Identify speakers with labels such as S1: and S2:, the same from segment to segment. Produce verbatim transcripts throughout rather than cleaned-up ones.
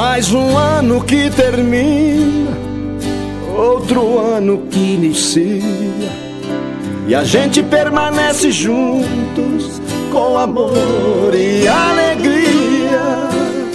S1: Mais um ano que termina, outro ano que inicia, e a gente permanece juntos com amor e alegria.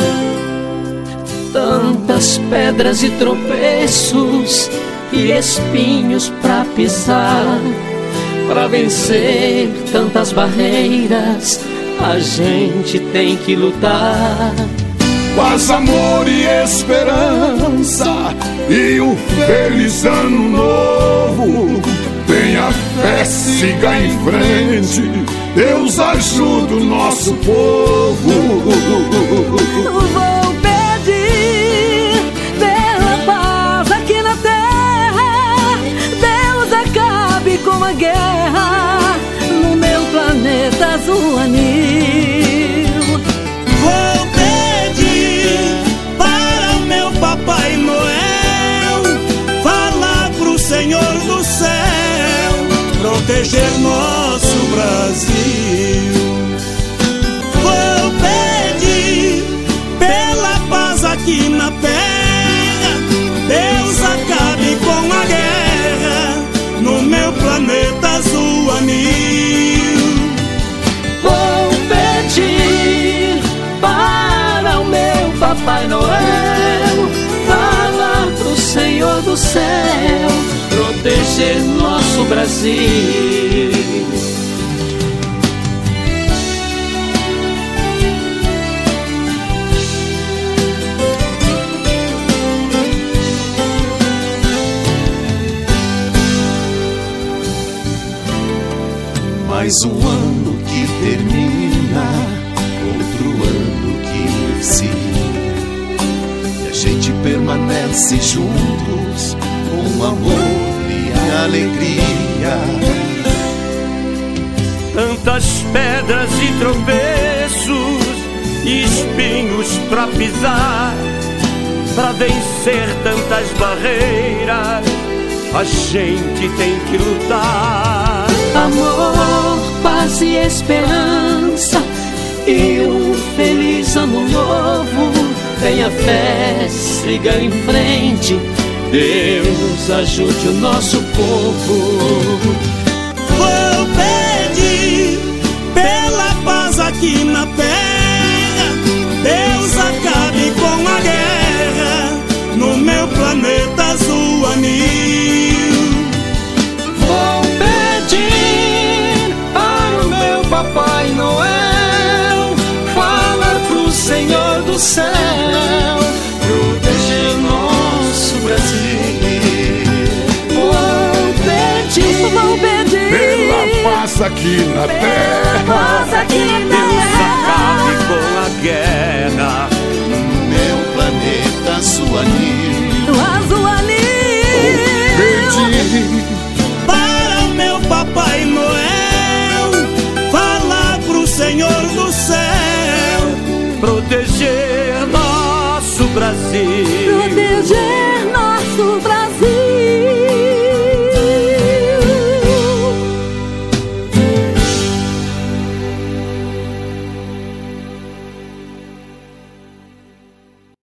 S2: Tantas pedras e tropeços e espinhos pra pisar, pra vencer tantas barreiras a gente tem que lutar.
S1: Paz, amor e esperança e um feliz ano novo. Tenha fé, siga em frente, Deus ajuda o nosso povo.
S3: Vou pedir pela paz aqui na terra, Deus acabe com a guerra no meu planeta azul anil.
S4: Vou pedir para o meu Papai Noel falar pro Senhor do céu proteger nosso Brasil. Vou pedir pela paz aqui na terra, Deus acabe com a guerra no meu planeta azul anil.
S2: Vou pedir para o meu Papai Noel falar pro Senhor do céu proteger nosso Brasil.
S5: Mais um ano que termina, outro ano que inicia, e a gente permanece juntos com amor e alegria.
S6: Tantas pedras e tropeços e espinhos pra pisar, pra vencer tantas barreiras a gente tem que lutar.
S2: Amor, paz e esperança e um feliz ano novo. Tenha fé, siga em frente, Deus ajude o nosso povo.
S4: Vou pedir pela paz aqui na terra, Deus acabe com a guerra no meu planeta azul anil.
S2: Vou pedir para o meu Papai Noel falar pro Senhor do céu proteger nosso Brasil. Vou pedir,
S3: Vou pedir
S1: Pela paz aqui na terra,
S3: paz aqui na
S6: Deus acabe
S3: terra,
S6: com a guerra
S5: No meu planeta azul anil.
S3: do azul anil.
S1: pedir
S4: Para o meu Papai Noel falar pro Senhor do céu
S6: proteger nosso Brasil.
S3: Proteger